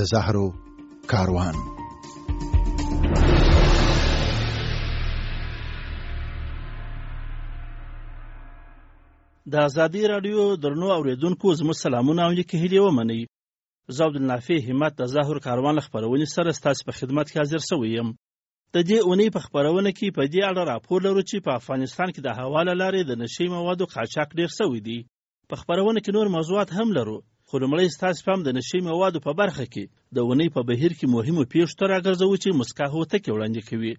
زهرو کاروان. د ازادي رادیو درنو اوریدونکو زموږ سلامونه او نیکې هیلې ومنئ. زه عبدالنافع همت د زهرو کاروان له خپرونې سره ستاسو په خدمت کې حاضر شوی یم. د دې اونۍ په خپرونه کې په دې اړه راپور لرو چې په افغانستان کې د هوا له لارې د نشي موادو قاچاق ډېر شوی دی. په خپرونه کې نور موضوعات هم لرو، خو لومړی ستاسو پام د نشي موادو په برخه کې د اونۍ په بهیر کې مهمو پیښو ته راګرځوو چې مسکا هوتکې وړاندې کوي.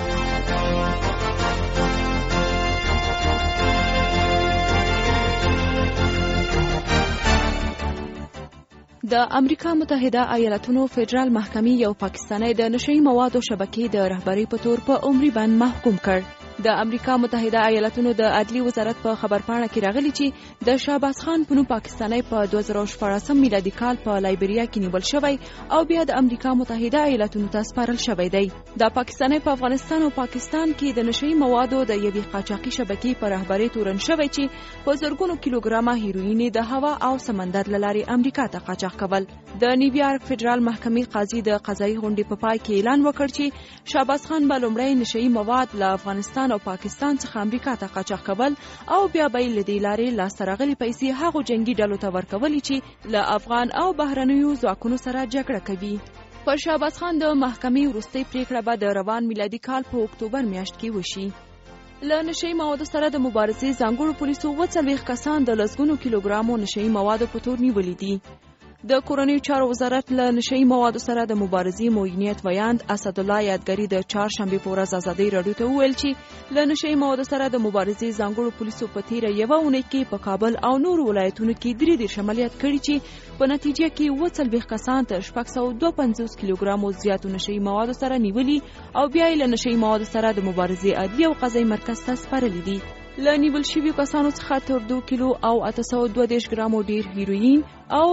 د امریکا متحده ایالاتونو فدرال محکمې یو پاکستانی د نشئی موادو شبکې د رهبری په تور په عمري بند محکوم کړ. د امریکا متحده ایالاتونو د عدلی وزارت په خبرپاڼه کې راغلی چې د شهباز خان په نوم پاکستانی په 2014 میلادي کال په لایبریا کې نیول شوی او بیا د امریکا متحده ایالاتونو ته سپارل شوی دی. د پاکستانی په افغانستان او پاکستان کې د نشئی موادو د یوې قاچاقي شبکې په رهبری تورن شوی چې په زرګونو کیلوګرامه هیروین د هوا او سمندر له لارې امریکا ته قاچاق کول. د نیویارک فدرال محکمې قاضي د قضایي غونډې په پای کې اعلان وکړ چې شهباز خان به لومړی نشئی مواد له افغانستان او پاکستان څخه امریکا ته قاچاق کول او بیا به له دې لارې لاسته راغلي پیسې هغو جنگي ډلو ته ورکولې چې له افغان او بهرنیو ځواکونو سره جګړه کوي. پر شهباز خان د محکمې وروستۍ پریکړه به د روان میلادي کال په اکتوبر میاشت کې وشي. له نشئی موادو سره د مبارزې ځانګړو پولیسو 40 کسان د لسګونو کیلوګرامو نشئی موادو په تور نیولي دي. د کورنیو چارو وزارت له نشئی موادو سره د مبارزې موینیت ویاند اسدالله یادګری د چهارشنبه په ورځ ازادي رادیو ته وویل چې له نشئی موادو سره د مبارزې ځانګړو پولیسو په تیره یوه اونۍ کې په کابل او نورو ولایتونو کې 3 عملیات کړي چې په نتیجه کې 40 کسان تر 652 کیلوګرامو زیاتو نشئی موادو سره نیولي او بیا یې له نشئی موادو سره د مبارزې عدلي او قضایي مرکز ته سپارلي دي. له نیول شویو کسانو څخه تر 2 کیلو او 832 ګرامو ډیر هیروین او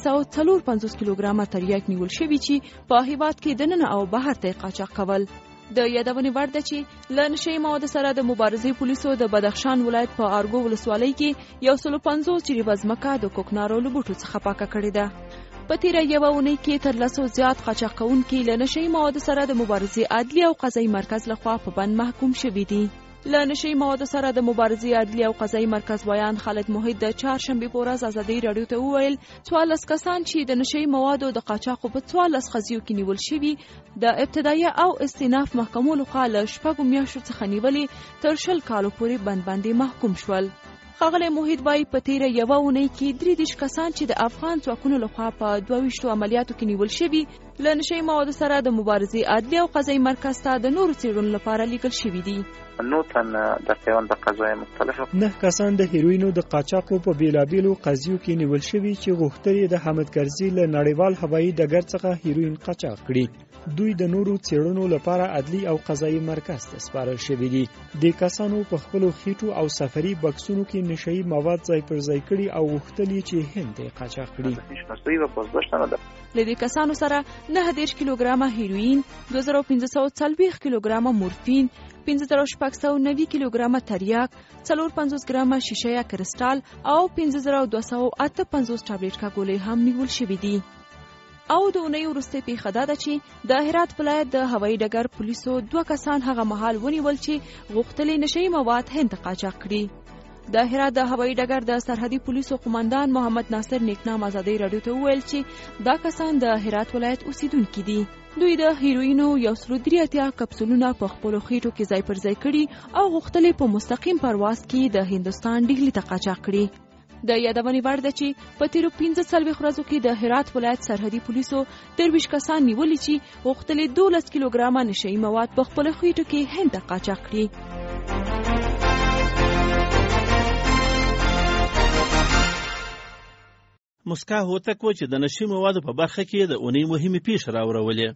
354 کیلوګرامه تریاک نیول شوی چې په هیواد کې دننه او بهر ته قاچاق کول. د یادونې وړ ده چې له نشئی موادو سره د مبارزې پولیسو د بدخشان ولایت په ارګو ولسوالۍ کې 150 جریبه ځمکه د کوکنارو له بوټو څخه پاکه کړې ده. په تیره یوه اونۍ کې تر 200 زیات قاچاق کوونکي له نشئی موادو سره د مبارزې عدلي او قضایي مرکز لخوا په بند محکوم شوي دي. له نشئی موادو سره د مبارزې عدلي او قضایي مرکز ویاند خالد موحد د چهارشنبه په ورځ ازادي رادیو ته وویل 14 کسان چې د نشئی موادو د قاچاقو په 14 قضیو کې نیول شوي د ابتدایي او استئناف محکمو لخوا له 6 میاشتو څخه نیولې تر 20 کالو پورې بند باندې محکوم شول. ښاغلی موحد وايي په تیره یوه اونۍ کې 30 کسان چې د افغان ځواکونو لخوا په 22 عملیاتو کې نیول شوي له نشئی موادو سره د مبارزې عدلي او قضایي مرکز ته د نورو څېړنو لپاره لیږل شوي دي. 9 تن در پیوند قضایي مختلفه 9 کسان د هیروینو د قاچاقو په بیلابیلو قضیو کې نیول شوي چې غوښتل یې د حامد کرزي له نړیوال هوایي ډګر څخه هیروین قاچاق کړي. دوی د نورو څېړنو لپاره عدلي او قضایي مرکز ته سپارل شوي دي. د کسانو په خپلو خېټو او سفري بکسونو کې نشئی مواد ځای پر ځای کړي او غوښتل یې چې هند ته قاچاق کړي. له دې کسانو سره 9 کیلوګرامه هیروین، 2540 کیلوګرامه مورفین، 5690 کیلوګرامه تریاک، 450 ګرامه شیشه کرسټال او 5258 ټابلیټ ګولۍ هم نیول شوي دي. او د اونۍ وروستۍ پیښه دا ده چې د هرات ولایت د هوایي ډګر پولیسو 2 کسان هغه مهال ونیول چې غوښتل نشئی مواد هند ته قاچاق کړي. د هرات د هوایي ډګر د سرحدي پولیسو قومندان محمد ناصر نیکنام ازادي رادیو ته وویل چې دا کسان د هرات ولایت اوسیدونکي دي. دوی د هیروینو 183 کپسولونه په خپلو خېټو کې ځای پر ځای کړي او غوښتل په مستقیم پرواز کې د هندستان ډهلي ته قاچاق کړي. د یادونې وړ ده چې په تیرو 15 ورځو کې د هرات ولایت سرحدي پولیسو 23 کسان نیولي چې غوښتل 12 کیلوګرامه نشئی مواد په خپلو خېټو کې هند ته قاچاق کړي. مسکا هوتک و چې د نشئی موادو په برخه کې د اونۍ مهمې پیښې راوړولې.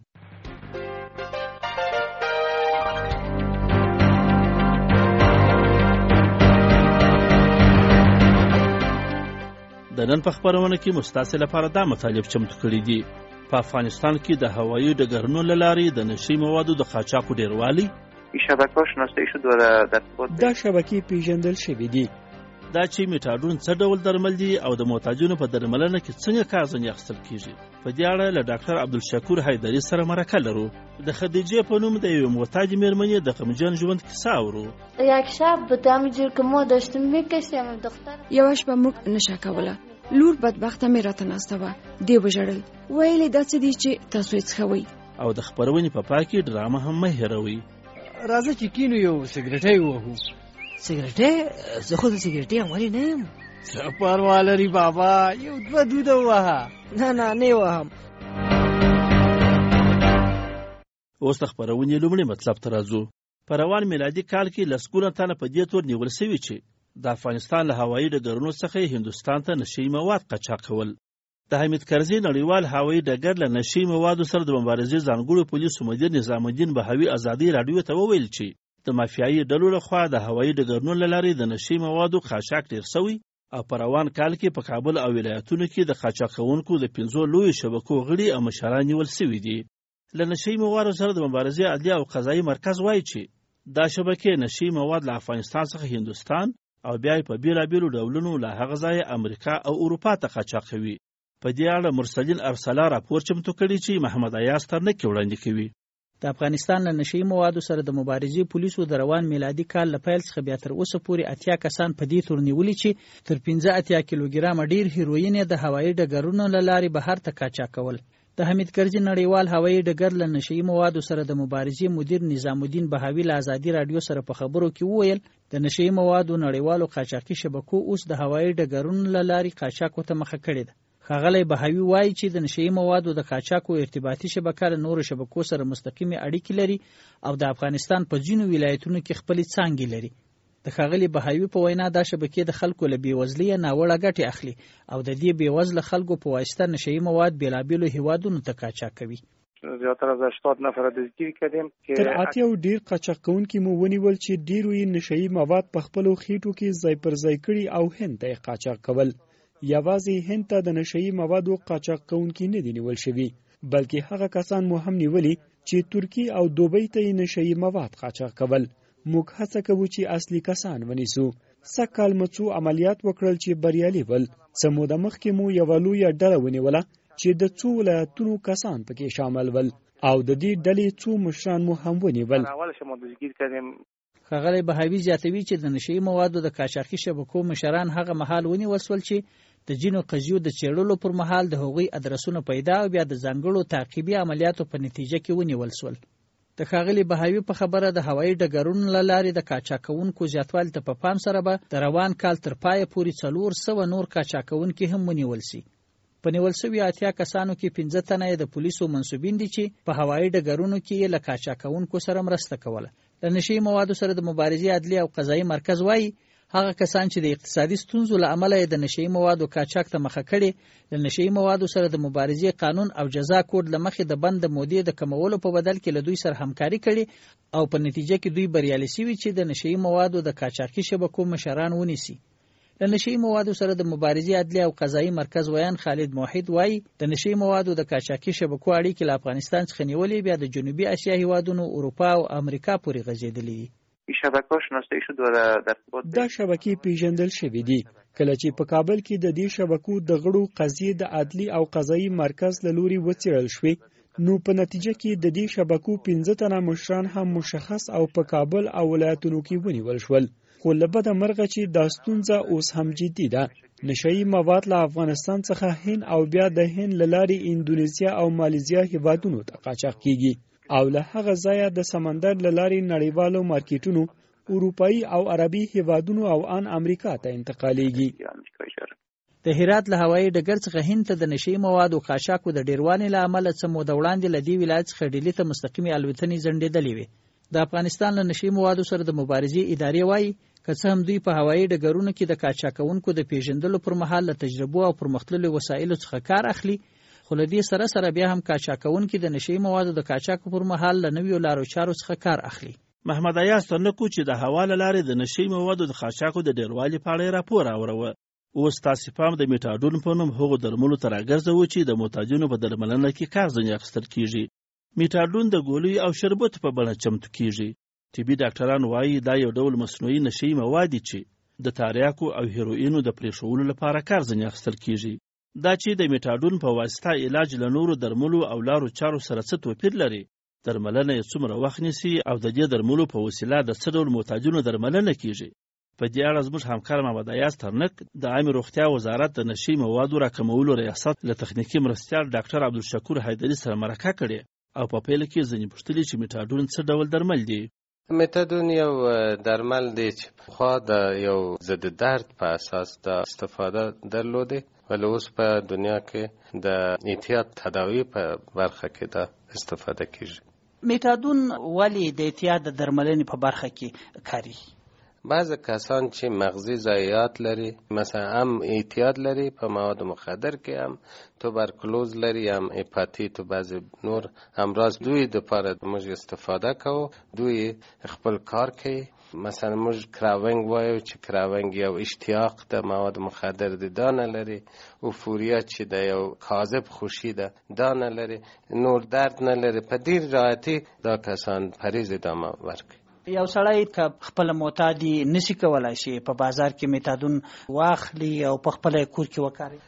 د نن په خپرونه کې مستاسې لپاره دا مطالب چمتو کړي دي. په افغانستان کې د هوایي ډګرونو له لارې د نشئی موادو د قاچاقو ډیروالی شبکه‌ها شناسایی شد و در دا شبکې پیژندل شوي دي. دا چې میټاډون څه ډول درمل دي او د محتاجونو په درملنه کې څنګه کار ځنې اخیستل کیږي. په دې اړه له ډاکټر عبدالشکور حیدري سره مرکه لرو. د خدیجې په نوم د یوې محتاجې مېرمنې د غمجن ژوند کیسه اورو. یک شب بود همینجور که ما داشتیم میکشیم دختر یوه شپه موږ نشه کوله. لور بدبخته مې راته ناسته وه. دې وژړل. ویلې دا څه دي چې تاسو یې څښوئ. او د خپرونې په پای کې ډرامه هم مه هېروئ. راځه چې کینو یو سګرټی ووهو. سګرټی؟ زه خو د سګرټي عملي نه یم. څه پروا لري بابا، یو دوه دوده ووهه. نه یې وهم. اوس د خپرونې لومړي مطلب ته راځو. په روان میلادي کال کې لسګونه تنه په دې تور نیول سوي چې د افغانستان له هوایي ډګرونو څخه هندوستان ته نشي مواد قاچاق کول. د حمید کرزي نړیوال هوایي ډګر له نشي موادو سره د مبارزې ځانګړو پولیسو مدیر نظام الدین بهاوي ازادي راډیو ته وویل چې د مافیایي ډلو لخوا د هوایي ډګرونو له لارې د نشي موادو قاچاق ډېر سوی او په روان کال کې په کابل او ولایتونو کې د قاچاق کوونکو د 5 لویو شبکو غړي او مشران نیول سوي دي. له نشي موادو سره د مبارزې عدلیه او قضایي مرکز وایي چې دا شبکې نشي مواد له افغانستان څخه هندوستان او بیا په بیلابیلو ډولونو له هغه ځایه امریکا او اروپا ته قاچاق کوي. په دې اړه مرسلین ارسلا راپور چمتو کړی چې محمد ایاز ترنکي وړاندې کوي. د افغانستان له نشي موادو سره د مبارزې پولیسو د روان میلادي کال له پیل څخه بیا تر اوسه پورې 80 کسان په دې تور نیولي چې تر 15 کیلوګرام ډیر هیروین د هوایي ډګرونو له لارې بهر ته قاچاق کول. د حمید کرزي نړیوال هوایي ډګر له نشي موادو سره د مبارزې مدیر نظام الدین بهاوي له ازادي راډیو سره په خبرو کې وویل د نشي موادو نړیوالو قاچاقي شبکو اوس د هوایي ډګرونو له لارې قاچاق ته مخه کړې ده. ښاغلی بهاوي وایي چې د نشي موادو د قاچاقو ارتباطي شبکه له نورو شبکو سره مستقیمه اړیکې لري او د افغانستان په ځینو ولایتونو کې خپلې څانګې لري. د ښاغلي بهاوي په وینا دا شبکې د خلکو له بېوزلۍ ناوړه ګټې اخلي او د دې بېوزله خلکو په واسطه نشي مواد بېلابېلو هیوادونو ته قاچاق کوي. زیاتره از 80 نفر دستگیر کردیم که تر 80 ډیر قاچاق کوونکي مو ونیول چې ډیرو یې نشي مواد په خپلو خېټو کې ځای پر ځای کړي او هند ته قاچاق کول. یوازې هند ته د نشي موادو قاچاق کوونکي نه دي نیول شوي، بلکې هغه کسان مو هم نیولي چې ترکی او دوبۍ ته نشي مواد قاچاق کول. موږ هڅه کوو چې اصلي کسان ونیسو. سکهال مڅو عملیات وکړل چې بریالي ول. څه موده مخکې مو یوه لویه ډله ونیوله چې د څو ولایتونو کسان پکې شامل ول او د دې ډلې څو مشران مو هم ونیول. ښاغلی بهاوي زیاتوي چې د نشي موادو د قاچاقي شبکو مشران هغه مهال ونیول شول چې د ځینو قضیو د څېړلو پر مهال د هغوی ادرسونه پیدا او بیا د ځانګړو تعقیبي عملیاتو په نتیجه کې ونیول شول. د ښاغلي بهاوي په خبره د هوایي ډګرونو له لارې د قاچاق کوونکو زیاتوالي ته په پام سره به د روان کال تر پایه پورې 400 نور قاچاق کوونکي هم ونیول شي. په نیول شوي 80 کسانو کې 15 تنه د پولیسو منصوبین دي چې په هوایي ډګرونو کې له قاچاق کوونکو سره مرسته کوله. د نشي موادو سره د مبارزې عدلیه او قضایي مرکز وایي هغه کسان چې د اقتصادي ستونزو له امله د نشي موادو قاچاق ته مخه کړي د نشي موادو سره د مبارزې قانون او جزا کوډ له مخې د بند مودې د کمولو په بدل کې له دوی سره همکاري کړي او په نتیجه کې دوی بریالي شوي چې د نشي موادو د قاچاقي شبکو مشران ونیسي. د نشي موادو سره د مبارزې عدلیه او قضایي مرکز ویان خالد موحد وایي د نشي موادو د قاچاقي شبکو اړیکې له افغانستان څخه نیولې بیا د جنوبي اسیا هیوادونو اروپا او امریکا پورې غځېدلې دي. دا شبکې پیژندل شوې دي. کله چې په کابل کې د دې شبکو د غړو قضیې د عدلي او قضایي مرکز له لوري وڅېړل شوې نو په نتیجه کې د دې شبکو 15 تنه مشران هم مشخص او په کابل او ولایتونو کې ونیول شول. خو له بده مرغه چې دا ستونزه اوس هم جدي ده. نشي مواد له افغانستان څخه هند او بیا د هند له لارې اندونیزیا او مالیزیا هیوادونو ته قاچاق کیږي او له هغه ځایه د سمندر له لارې نړیوالو مارکیټونو اروپایي او عربي هیوادونو او ان امریکا ته انتقالیږي. د هرات له هوایي ډګر څخه هند ته د نشي موادو قاچاقو د ډیروالي له امله څه موده وړاندې له دې ولایت څخه ډیلي ته مستقیمې الوتنې ځنډېدلې وې. د افغانستان له نشي موادو سره د مبارزې ادارې وایي که څه هم دوی په هوایي ډګرونو کې د قاچاق کوونکو د پیژندلو پر مهال له تجربو او پرمختللو وسایلو څخه کار اخلي، خو له دې سره بیا هم قاچاق کوونکي د نشي موادو د قاچاق پر مهال له نویو لارو چارو څخه کار اخلي. محمد ایاز ترنکو چې د حواله لارې د نشي موادو د قاچاقو د ډیروالي په اړه راپور اوروه. اوس تاسو پام د میټاډون په نوم هغو درملو ته راګرځوو چې د محتاجونو په درملنه کې کار ځنې اخیستل کیږي. میټاډون د ګولیو او شربتو په بڼه چمتو کیږي. طبي ډاکټران وایي دا یو ډول مصنوعي نشي مواد دي چې د تاریاکو او هیروینو د پریښولو لپاره کار ځنې اخیستل کیږي. دا چې د میټاډون په واسطه علاج له نورو درملو او لارو چارو سره څه توپیر لري، درملنه یې څومره وخت نیسي او د دې درملو په وسیله د څه ډول محتاجونو درملنه کیږي. په دې اړه زموږ همکار محمد ایاز ترنک د عامې روغتیا وزارت د نشي موادو راکمولو ریاست له تخنیکي مرستیال ډاکټر عبدالشکور حیدري سره مرکه کړې او په پیل کې ځینې پوښتلي چې میټاډون څه ډول درمل دی. میټاډون یو درمل دی چې پخوا د یو ضد درد په اساس د استفاده درلوده، ولی اوس په دنیا کې د احتیاط تداوی په برخه کې دا استفاده کیږي. میټاډون ولی د احتیاط د درملنې په برخه کې کاری؟ بعض کسان چې مغزی ضایعات لري، مثلا هم اعتیاد لري په مواد مخدر کې، هم توبرکلوز لري، هم هپاتیت و بعض نور امراض، دوی د پاره موږ استفاده کوو، دوی خپل کار کوي. مثلا موږ کراونګ وایو چې کراونګ یو اشتیاق د مواد مخدر دی، دا نه لري. اوفوریا چې د یو کاذب خوشي ده، دا نه لري. نور درد نه لري. په ډیر راحتي دا کسان پریز ادامه ورکوي. یو سړی که خپل معتادي نشي کولای شي په بازار کې میټاډون واخلي او په خپل کور کې وکاري.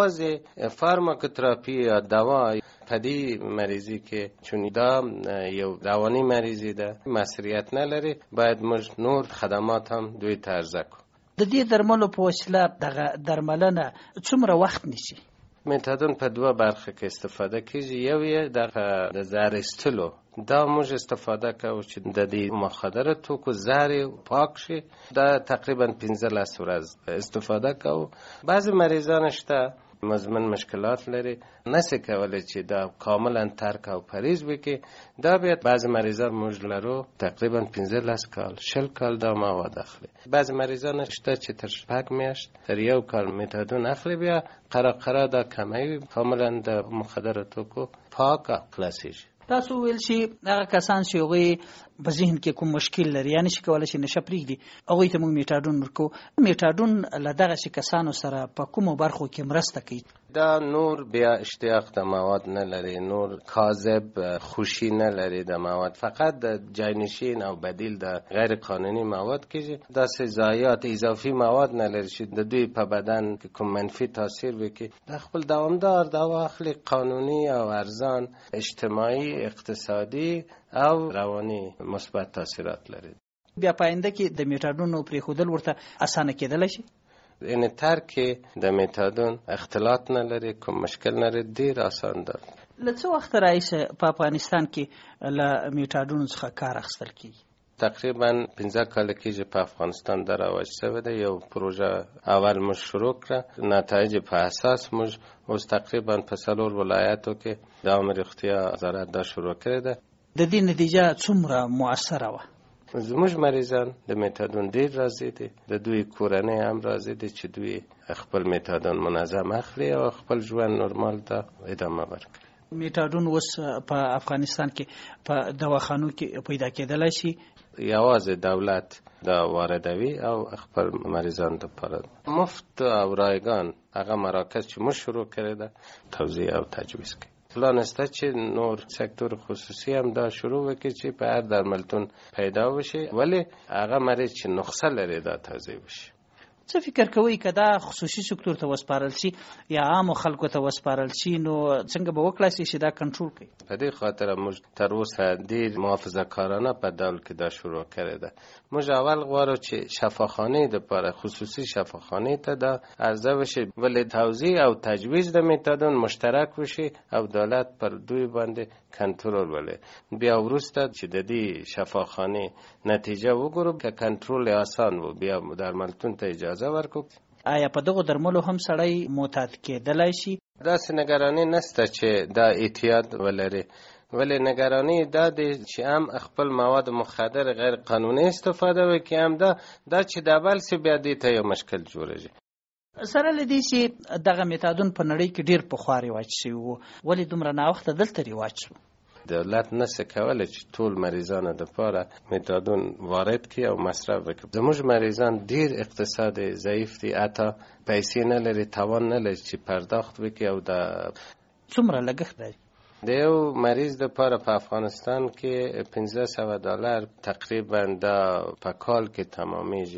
یوازې فارماکوتراپي یا دوا په دې مریضي کې، چون دا یو رواني مریضي ده، مسؤلیت نه لري، باید موږ نور خدمات هم دوی ته عرضه کړو. د دې درملو په وسیله دغه درملنه څومره وخت نیسي؟ میټاډون په دوه برخه کې استفاده کیږي. یو یې د زهر ایستلو، دا موږ استفاده کوو چې د دې مخدره توکو زهر پاک شي. دا تقریبا 15 ورځې استفاده کوو. بعضی مریضان شته مزمن مشکلات لري، نشي کولای چې دا کاملا ترک او پریز وکړي. دا بیا بعضی مریضان موږ لرو تقریبا 15 کال 60 کال دا مواد اخلي. بعضی مریضان شته چې تر 6 میاشت تر 1 کال میټاډون اخلي، بیا قره دا کموي، کاملا د مخدره توکو پاک خلاصي. تاسو ویل شي هغه کسان چې هغوی په ذهن کې کوم مشکل لري، یعنی چې کولی شي نشه پرېږدي، هغوی ته موږ میټاډون ورکوو. میټاډون له دغسې کسانو سره په کومو برخو کې مرسته کوي؟ دا نور بیا اشتیاق د مواد نه لري، نور کاذب خوشی نه لري د مواد، فقط د جاینشین او بدیل د غیر قانوني مواد کېږي. داسې ضایعات اضافي مواد نه لري چې د دوی په بدن کې کوم منفي تاثیر وکړي. د خپل دوامدار دوا اخلي، قانوني او ارزان، اجتماعي، اقتصادي او رواني مثبت تاثیرات لري. بیا پاینده کې د میټاډون پرېښودل ورته اسانه کېدلی شي؟ یعنی ترک د میټاډون اختلاط نه لري، کوم مشکل نه لري، ډیر آسان ده. له څه وخت راهیسې په افغانستان کې له میټاډون څخه کار اخیستل کېږي؟ تقریبا 15 کال کېږي په افغانستان دا رواج شوی دی. یو پروژه اول موږ شروع کړه، نتایج په اساس موږ اوس تقریبا په 4 ولایاتو کې د عامه روغتیا وزارت دا شروع کړې ده. د دې نتیجه څومره مؤثره وه؟ زموږ مریضان د میټاډون ډیر راضي دي، د دوی کورنۍ هم راضي دي چې دوی خپل میټاډون منظم اخلي او خپل ژوند نورمال ته ادامه ورکړي. میټاډون اوس په افغانستان کې په دواخانو کې پیدا کېدلی شي؟ یوازې دولت دا واردوي او خپل مریضان لپاره مفت او رایگان هغه مراکز چې موږ شروع کړی ده توزیع او تجویز کوي. پلان است چې نور سکتور خصوصي هم دا شروع وکړي چې په هر درملتون پیدا وشي، ولی هغه مریض چې نسخه لري دا توزیع وشي. څه فکر کوئ که دا خصوصي سکتور ته وسپارل شي یا عامو خلکو ته وسپارل شي، نو څنګه به وکړای شي چې دا کنټرول کړي؟ په دې خاطر موږ تر اوسه ډېر محافظه کارانه په ډول کې دا شروع کړې ده. موږ اول غواړو چې شفاخانې دپاره خصوصي شفاخانې ته دا عرضه وشي، ولې توزیع او تجویز د میټاډون مشترک وشي او دولت پر دوی باندې کنټرول ولري. بیا وروسته چې د دې شفاخانې نتیجه وګورو که کنټرول آسان و، بیا درملتون ته اجازه ورکو. آیا په دغو درملو هم سړی معتاد کېدلی شي؟ داسې نگرانی نسته چې دا اعتیاد ولري، ولی نگرانی دا دی چې هم خپل مواد مخدر غیر قانوني استفاده وکړي، هم دا چې د بل څه بیا دې ته یو مشکل جوړېږي. سره له دې چې دغه میټاډون په نړۍ کې ډېر پخوا رواج شوی و، ولې دومره ناوخته دلته رواج شو؟ دولت نشي کولی چې ټول مریضانو دپاره میټاډون وارد کړي او مصرف وکړي. زموږ مریضان ډېر اقتصاد ضعیف دي، حتی پیسې نه لري، توان نه لري چې پرداخت وکړي. او دا څومره لګښت دی؟ د یو مریض دپاره په افغانستان کې $1500 تقریبا دا په کال کې تمامیږي.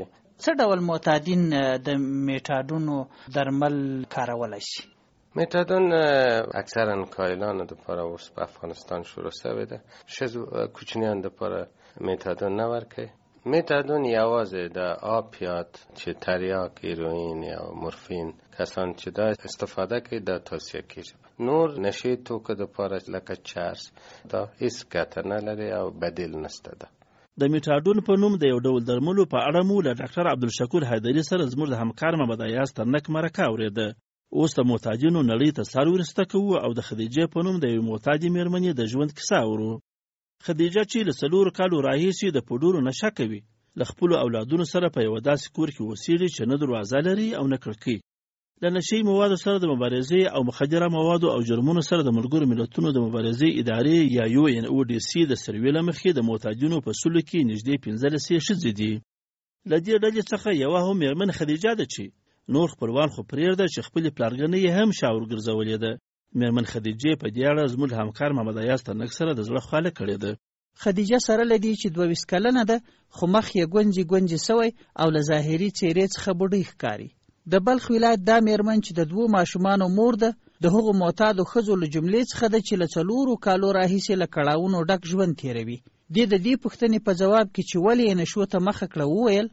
څه ډول معتادین د میټادون درمل کارولای شي؟ میتادون اکثرا کایلان دپاره اوس په افغانستان شروع شوی ده. ښځو کوچنیان دپاره میتادون نه ورکوي. میتادون یوازې د آپیات چې تریاک، هیروئین یا مورفین کسان چې دا استفاده کوي دا توصیه کیږي. نور نشي توکو دپاره لکه چرس دا هیڅ ګټه نه لري او بدیل نشته ده. د میټادون په نوم د یو ډول درملو په اړه مو له ډاکټر عبدالشکور حیدري سره زموږ د همکار محمد ایاز ترنک مرکه اورېده. اوس د معتادینو نړۍ ته سر ورسته کوو او د خدیجې په نوم د یوې معتادې مېرمنې د ژوند کیسه اورو. خدیجه چې له 4 کالو راهیسې د پوډرو نشه کوي، له خپلو اولادونو سره په یوه داسې کور کې اوسېږي چې نه دروازه لري او نه کړکۍ. له نشهیي موادو سره د مبارزې او مخدره موادو او جرمونو سره د ملګرو ملتونو د مبارزې ادارې یا UNODC د سروې له مخې د معتادینو په سلو کې نږدې 15 ښځې دي. له دې ډلې څخه یوه هم مېرمن خدیجه ده چې نور خپلوان خو پرېږده چې خپلې پلارګنۍ یې هم شاور ګرځولې ده. مېرمن خدیجې په دې اړه زموږ همکار محمد ایاز ترنک سره د زړه خواله کړې ده. خدیجه سره لدی چې 22 کلنه ده، خو مخ یې ګونجي سوی او له ظاهري څېرې څخه بډۍ ښکاري. د بلخ ولایت دا مېرمن چې د 2 ماشومانو مور ده، د هغو معتادو ښځو له جملې څخه ده چې له 4 کالو راهیسې له کړاوونو ډک ژوند تېروي. د دې پوښتنې په جواب کې چې ولې یې نشو ته مخه کړه وویل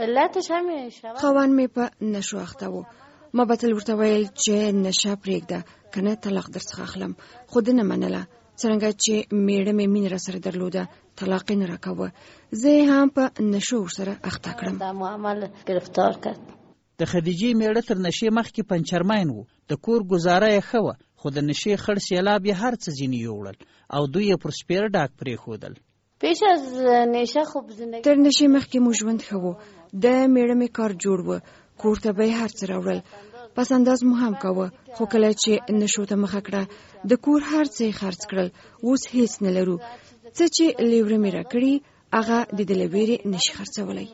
خاوند مې په نشو اخته و. ما به تل ورته ویل چې نشه پرېږده کنه طلاق درڅخه اخلم، خو ده نه منله. څرنګه چې میړه مې مینه را سره درلوده طلاق یې نه راکاوه. زه یې هم په نشو ورسره اخته کړم. دا معامل گرفتار کړ. د خدیجې میړه تر نشې مخکې پنچرمین و. د کور ګزاره یې ښه وه، خو د نشې خړ سیلاب یې هر څه ځینې یوړل او دوی یې پر سپېره ډاک پرېښودل. پیش از نشه خوب زندگی تر نشې مخکې مو ژوند ښه و. د میړه مې کار جوړ و، کور ته به یې هر څه راوړل، پس انداز مو هم کوه. خو کله چې نشو ته مخه کړه د کور هر څه یې خرڅ کړل. اوس هیڅ نه لرو. څه چې لیوره مې راکړي هغه د دې له ویرې نشي خرڅولی.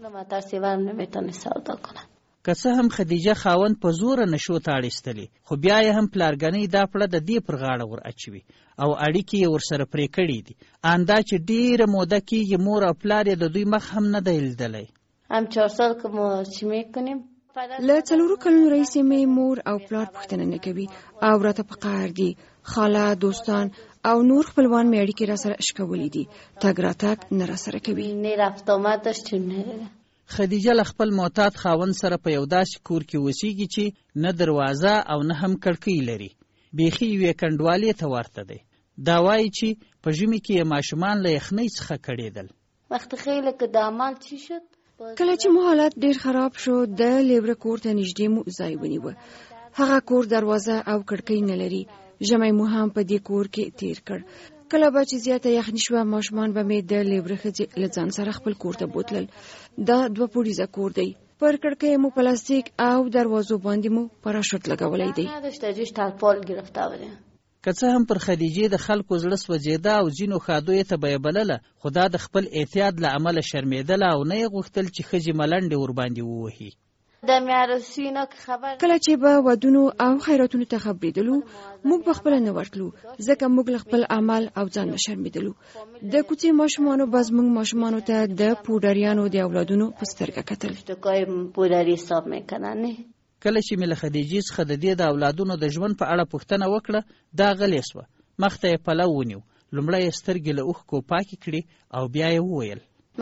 که څه هم خدیجه خاوند په زوره نشو ته اړیستلې، خو بیا یې هم پلارګنۍ دا پړه د دې پر غاړه ور اچوي او اړیکې یې ورسره پرې کړي دي. اندا چې ډېره موده کېږي مور او پلار یې د دوی مخ هم نه دی لیدلی. هم 4 سال که ما چی میکنیم له 4 کلونو راهیسې مې مور او پلار پوښتنه نه کوي او راته په قهر دي. خاله، دوستان او نور خپلوان مې اړیکې را سره اشکولې دي. تګ راتګ نه را سره کوي. نه رفت آمد داشتیم نه. خدیجه له خپل معتاد خاوند سره په یو داسې کور کې اوسېږي چې نه دروازه او نه هم کړکۍ لري. بیخي یوې کنډوالې ته ورته دی. دا وایي چې په ژمي کې یې ماشومان له یخنۍ څخه کړېدل. وقت خیلی که د عمل چی شد کله چې مو حالت ډېر خراب شو د لیوره کور ته نږدې مو ځای ونیوه. هغه کور دروازه او کړکۍ نه لري. ژمی مو هم په دې کور کې تیر کړ. کله به چې زیاته یخني شوه ماشومان به مې د لیوره ښځې له ځان سره خپل کور ته بوتلل. دا 2 پوړیزه کور دی. پر کړکۍ مو پلاستیک او دروازو باندې مو پراشوټ لګولی دی. که څه هم پر خدیجې د خلکو زړه سوځېده او ځینو ښادیو ته به یې بلله، خو دا د خپل احتیاط له امله شرمېدله او نه یې غوښتل چې ښځې ملنډې ورباندې ووهي. کله چې به ودونو او خیراتونو ته خبرېدلو موږ به خپله نه ورتلو، ځکه موږ له خپل عمل او ځان نه شرمېدلو. د کوڅې ماشومانو به زموږ ماشومانو ته د پوډریانو د اولادونو په سترګه کتل. کله چې مې له خدیجې څخه د دې د اولادونو د ژوند په اړه پوښتنه وکړه دا غلې سوه. مخ ته یې پلو ونیو. لومړی یې سترګې له اوښکو پاکې کړې او بیا یې وویل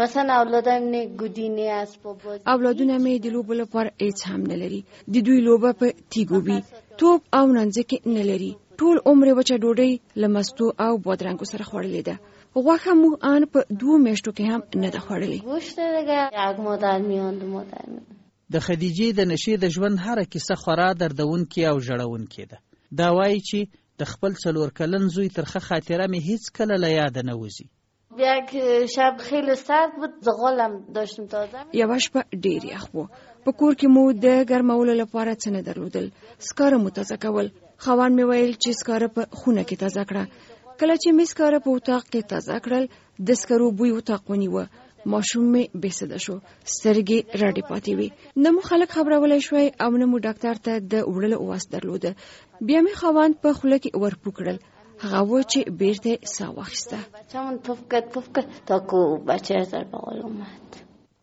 اولادونه مې د لوبو لپاره هیڅ هم نه لري. د دوی لوبه په تیږو وي، توپ او نانځکې نه لري. ټول عمر وچه ډوډۍ له مستو او بادرنګو سره خوړلې ده. غوښه مو ان په 2 میاشتو کې هم نه ده خوړلې. د خدیجې د نشې د ژوند هره کیسه خورا دردونکې او ژړونکې ده. دا وایي چې د خپل 4 کلن زوی ترخه خاطره مې هیڅ کله له یاده نه وځي. شب خیلی سرد بود، زغالم داشتم تازه. یوه شپه ډېر یخ و. په کور کې مو د ګرمولو لپاره څه نه درلودل. سکاره مو تازه کول. خاوند مې ویل چې سکاره په خونه کې تازه کړه. کله چې مې سکاره په اتاق کې تازه کړل د سکرو بوی اتاق ونیوه. ماشوم مې بېسده شو. سترګې راډې پاتې وې. نه مو خلک خبرولی شوی او نه مو ډاکټر ته د وړلو واس درلوده. بیا مې خاوند په خوله کې ورپو کړل. هغه و چې بیرته ساه واخیسته.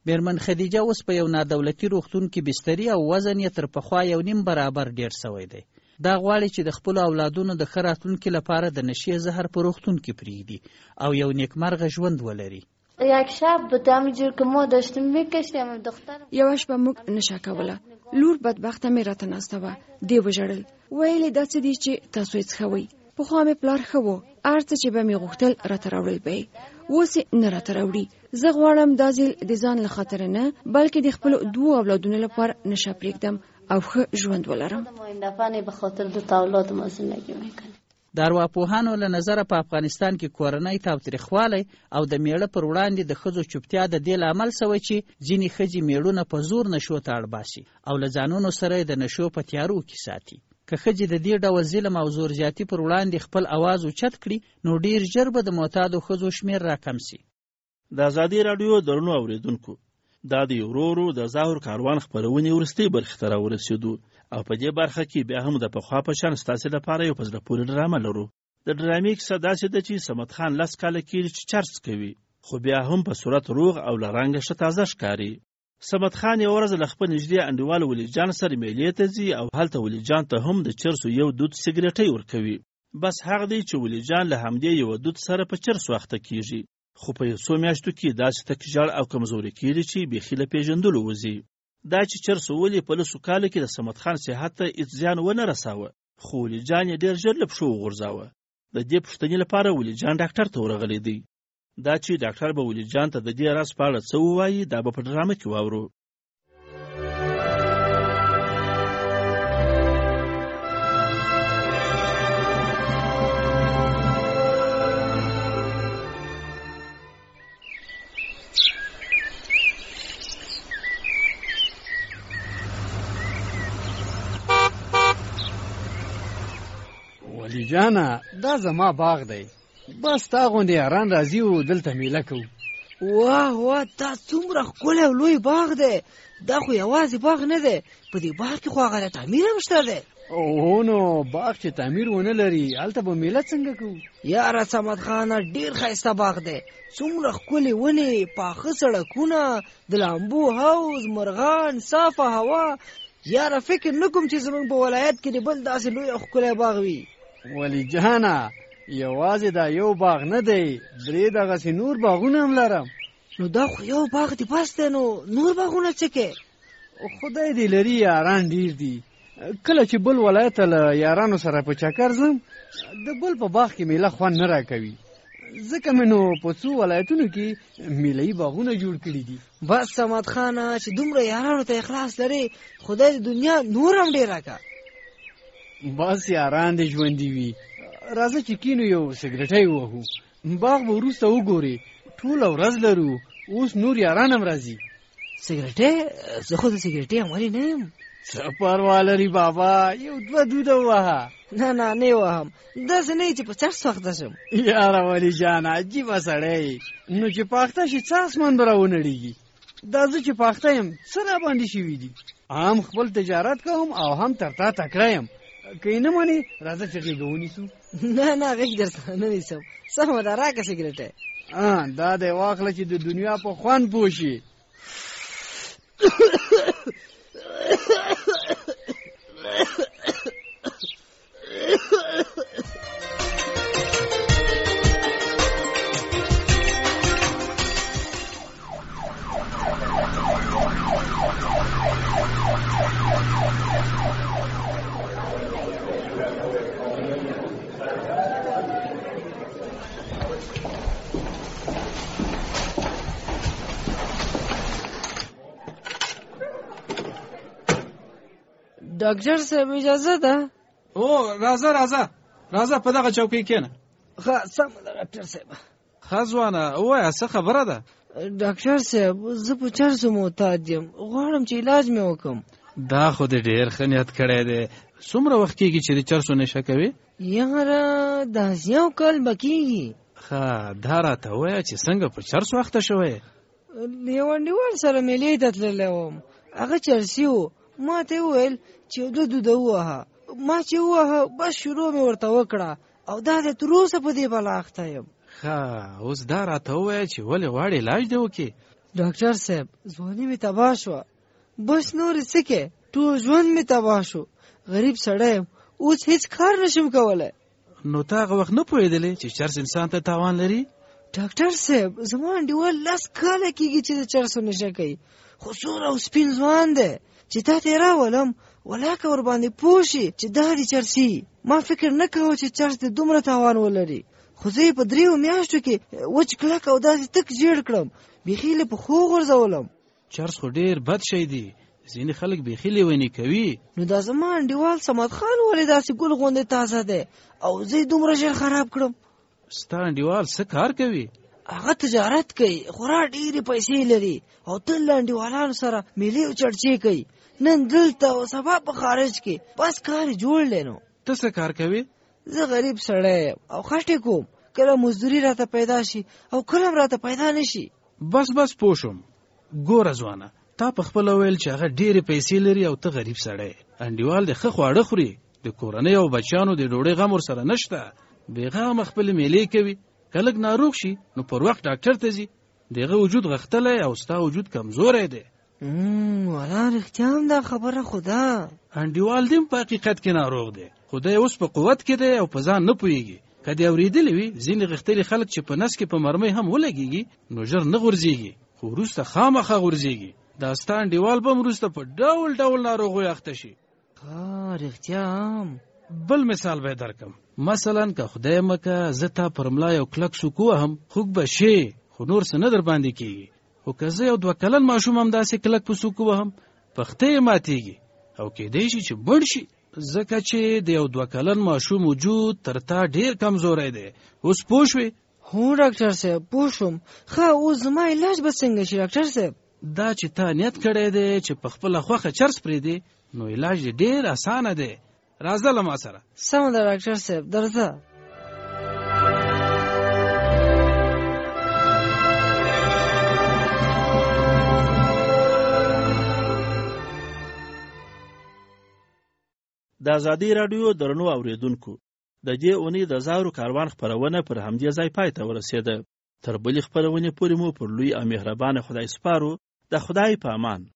میرمن خدیجه اوس په یو نادولتي روغتون کې بستري او وزن یې تر پخوا 1.5 برابر ډیر شوی دی. دا غواړي چې د خپل اولادونو د ښه راتلونکي لپاره د نشې زهر په روغتون کې پرېږدي او یو نیکمرغه ژوند ولري. یک شب به همینجور که ما داشتیم میکشیم دختر یوه شپه موږ نشه کوله. لور بدبخته مې راته ناسته وه. دی وژړل. ویلې دا څه دي چې تاسو یې څښوئ؟ پخوا مې پلار ښه و، هر څه چې به مې غوښتل راته راوړل به یې، اوس یې نه راته راوړي. زه غواړم دا ځل د ځان له خاطره نه بلکې د خپلو 2 اولادونو لپاره نشه پرېږدم او ښه ژوند ولرم. به خاطر 2 اولاد ما زندگی میکنم. د ارواپوهانو له نظره په افغانستان کې کورنۍ تاوتریخوالی او د میړه پر وړاندې د ښځو چوپتیا د دې لامل شوی چې ځینې ښځې میړونه په زور نشو ته اړباسي او له ځانونو سره د نشو په تیارو کې ساتي. که ښځې د دې ډول ظلم او زور زیاتي پر وړاندې خپل اواز اوچت کړي نو ډیر ژر به د معتادو ښځو شمیر راکم سي. د ازادي راډیو درنو اوریدونکو، دا د ورورو د ظاهر کاروان خپرونې وروستۍ برخې ته راورسېدو او په دې برخه کې بیا هم د پخوا په شان ستاسې لپاره یو په زړه پورې ډرامه لرو. د ډرامې کیسه داسې ده چې صمد خان 10 کاله کېږي چې چرس کوي، خو بیا هم په صورت روغ او له رنګه ښه تازه ښکاري. صمد خان یو ورځ له خپل نږدې انډیوال ولی جان سره میلې ته ځي او هلته ولی جان ته هم د چرسو یو دود سګریټۍ ورکوي. بس هغه دی چې ولی جان له همدې یو دود سره په چرسو اخته کېږي، خو په 100 میاشتو کې داسې تکجاړ او کمزوري کېږي چې بیخي له پیژندلو وځي. دا چې چرسو ولي په 10 کالو کې د صمد خان صحت ته هېڅ زیان ونه رساوه، خو ولی جان یې ډېر ژر له پښو وغورځاوه. د دې پوښتنې لپاره ولی جان ډاکټر ته ورغلی دی. دا چې ډاکټر به ولی جان ته د دې راز په اړه څه ووایي دا به په ډرامه کې واورو. ولی جانا دا زما باغ دی، بس تا غوندې یاران راځي او دلته میله کوو. واه واه دا څومره ښکلی او لوی باغ دی. دا خو یوازې باغ نه دی، په دې باغ کې خو هغه د تعمیر هم شته دی. اوه نو باغ چې تعمیر ونه لري هلته به میله څنګه کوو؟ یاره صمد خانه ډېر ښایسته باغ دی، څومره ښکلې ونې، پاخه سړکونه، د لامبو حوض، مرغان، صافه هوا. یاره فکر نه کوم چې زموږ په ولایت کې د بل داسې لوی او ښکلی باغ وي. ولی جانا یوازې دا یو باغ نه دی، 3 دغسې نور باغونه هم لرم. نو دا خو یو باغ دی بس دی، نو نور باغونه څه کې؟ خدای دې لري یاران ډیر دي. کله چې بل ولایت ته له یارانو سره په چکر ځم د بل په باغ کې میله خوند نه راکوي، ځکه مې نو په څو ولایتونو کې میله‌یي باغونه جوړ کړي دي. بس صمد خانه چې دومره یارانو ته اخلاص لري خدای د دنیا نور هم ډېر راکړه. بس یاران دې ژوندي وي. راځه چې کینو یو سګریټۍ ووهو، باغ به وروسته وګورې، ټوله ورځ لرو، اوس نور یاران هم راځي. سګریټۍ؟ زه خو د سګریټۍ عملي نه یم. څه پروا لري بابا، یو 2 دوده ووهه. نه نه وهم، داسې نه چې په چرس وخته شم. یاره ولی جان عجیبه سړی، نو چې پاخته شي څه اسمان به راونړېږي. دا زه چې پاخته یم څه راباندې شوي دي، هم خپل تجارت کوم او هم تر تا تکړه یم. که یې نه منې راځه چې غېږه ونیسو. نه غېږ درته نه نیسم. سمه ده راکړه سګریټۍ. دا دی واخله چې د دنیا په خوند پوه شي. ډاکټر صاحب اجازه ده؟ او راځه په دغه چوکۍ کېنه. ښه سمه ده ډاکټر صاحب. ښه ځوانه ووایه څه خبره ده؟ ډاکټر صاحب زه په چرسو معتاد یم، غواړم چې علاج مې وکړم. دا خو دې ډېر ښه نیت کړی دی. څومره وخت کېږي چې د چرسو نشه کوې؟ یاره داسې 1 کال به کېږي. ښه دا راته ووایه چې څنګه په چرسو اخته شوی؟ یو انډیوال سره میلې ته تللی وم، هغه چرسي و. ما ته وویل چې 2 دوده ووهه. ما چې ووهه بس شروع مې ورته وکړه او دا دی تر اوسه په دې بلا اخته یم. ښه اوس دا راته ووایه چې ولې غواړې علاج دې وکړې؟ ډاکټر صاحب ځواني مې تباه شوه، بس نورې څه کې، ټول ژوند مې تباه شو. غریب سړی یم، اوس هیڅ کار نشم کولی. نو تا هغه وخت نه پوهېدلې چې چرس انسان ته تاوان لري؟ ډاکټر صاحب زما انډیوال 10 کاله کېږي چې د چرسو نشه کوي، خو سور او سپین ځوان دی چې تا ته یې راولم ولاکه ورباندې پوه شي چې دا دې چرسي. ما فکر نه کوه چې چرس دې دومره تاوان ولري، خو زه یې په 3 میاشتو کې وچ کلک او داسې تک جیړ کړم، بیخي یې په پښو غورځولم. چرس خو ډېر بد شی دی، ځینې خلک بیخي لیوني کوي. نو دا زما انډیوال صمد خان ولې داسې ګل غوندې تازه دی او زه یې دومره ژر خراب کړم؟ ستا انډیوال څه کار کوي؟ هغه تجارت کوي، خورا ډېرې پیسې لري او تل له انډیوالانو سره میلې او چړچې کوي، نن دلته او سبا په خارج کې، بس کار یې جوړ دی. نو ته څه کار کوې؟ زه غریب سړی یم او خټې کوم، کله مزدوري راته پیدا شي او کله هم راته پیدا نشي. بس پوه شوم. ګوره ځوانه، تا په خپله ویل چې هغه ډېرې پیسې لري او ته غریب سړی. انډیوال د ښه خواړه خوري، د کورنۍ او بچیانو د ډوډۍ غم ورسره نشته، بېغمه خپلې میلې کوي. که لږ ناروغ شي نو پر وخت ډاکټر ته ځي. دغه وجود غښتلی او ستا وجود کمزوری دی. والا رښتیا هم دا خبره خو ده. انډیوال دې په حقیقت کې ناروغ دی، خو دی اوس په قوت کې دی او په ځان نه پوهېږي. که دې اورېدلی وي ځینې غښتلي خلک چې په نس کې په مرمۍ هم ولګېږي نو ژر نه غورځېږي، خو وروسته خامخا غورځېږي. دا ستا انډیوال به هم وروسته په ډول ډول ناروغیو اخته شي. رښتیا هم. بل مثال به یې درکم. مثلا که خدای مکه زه تا پر ملا یو کلک سوک ووهم، خوږ به شې، خو نور څه نه در باندې کېږي. خو که زه یو 2 کلن ماشوم هم داسې کلک په سوک ووهم، پښتۍ یې ماتېږي او کېدی شي چې مړ شي، ځکه چې د یو 2 کلن ماشوم وجود تر تا ډېر کمزوری دی. اوس پوه شوې؟ هو ډاکټر صاحب پوه شوم. ښه اوس زما علاج به څنګه شي ډاکټر صاحب؟ دا چې تا نیت کړی دی چې په خپله خوښه چرس پرېږدې نو علاج دې ډېر اسانه دی. راځه له ما سره. سمه ده ډاکټر صاحب، درځه. د ازادي راډیو درنو اوریدونکو، د دې اونۍ د زاورو کاروان خپرونه پر همدې ځای پای ته ورسېده. تر بلې خپرونې پورې مو پر لوی او مهربانه خدای سپارو. د خدای په امان.